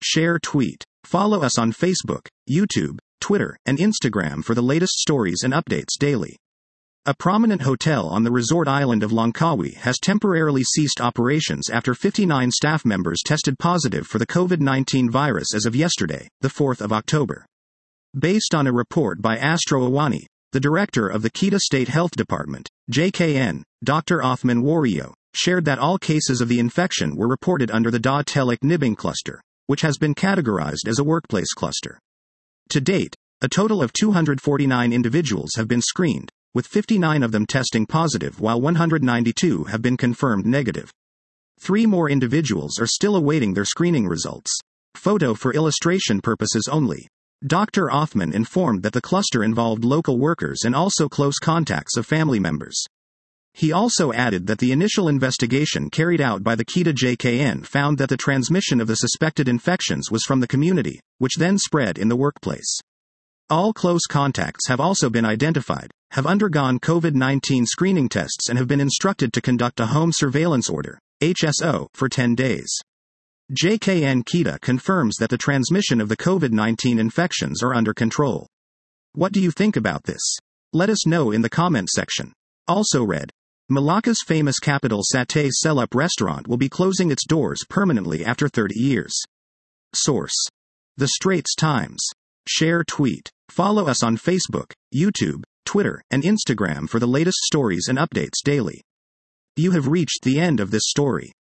share, tweet. Follow us on Facebook, YouTube, Twitter, and Instagram for the latest stories and updates daily. A prominent hotel on the resort island of Langkawi has temporarily ceased operations after 59 staff members tested positive for the COVID-19 virus as of yesterday, the 4th of October. Based on a report by Astro Awani, the director of the Kedah State Health Department, JKN, Dr. Othman Wario, shared that all cases of the infection were reported under the Da Telik Nibing cluster, which has been categorized as a workplace cluster. To date, a total of 249 individuals have been screened, with 59 of them testing positive while 192 have been confirmed negative. 3 more individuals are still awaiting their screening results. Photo for illustration purposes only. Dr. Othman informed that the cluster involved local workers and also close contacts of family members. He also added that the initial investigation carried out by the Kedah JKN found that the transmission of the suspected infections was from the community, which then spread in the workplace. All close contacts have also been identified, have undergone COVID-19 screening tests and have been instructed to conduct a home surveillance order, HSO, for 10 days. JKN Kedah confirms that the transmission of the COVID-19 infections are under control. What do you think about this? Let us know in the comment section. Also read, Malacca's famous capital Satay Selup restaurant will be closing its doors permanently after 30 years. Source: The Straits Times. Share, tweet. Follow us on Facebook, YouTube, Twitter, and Instagram for the latest stories and updates daily. You have reached the end of this story.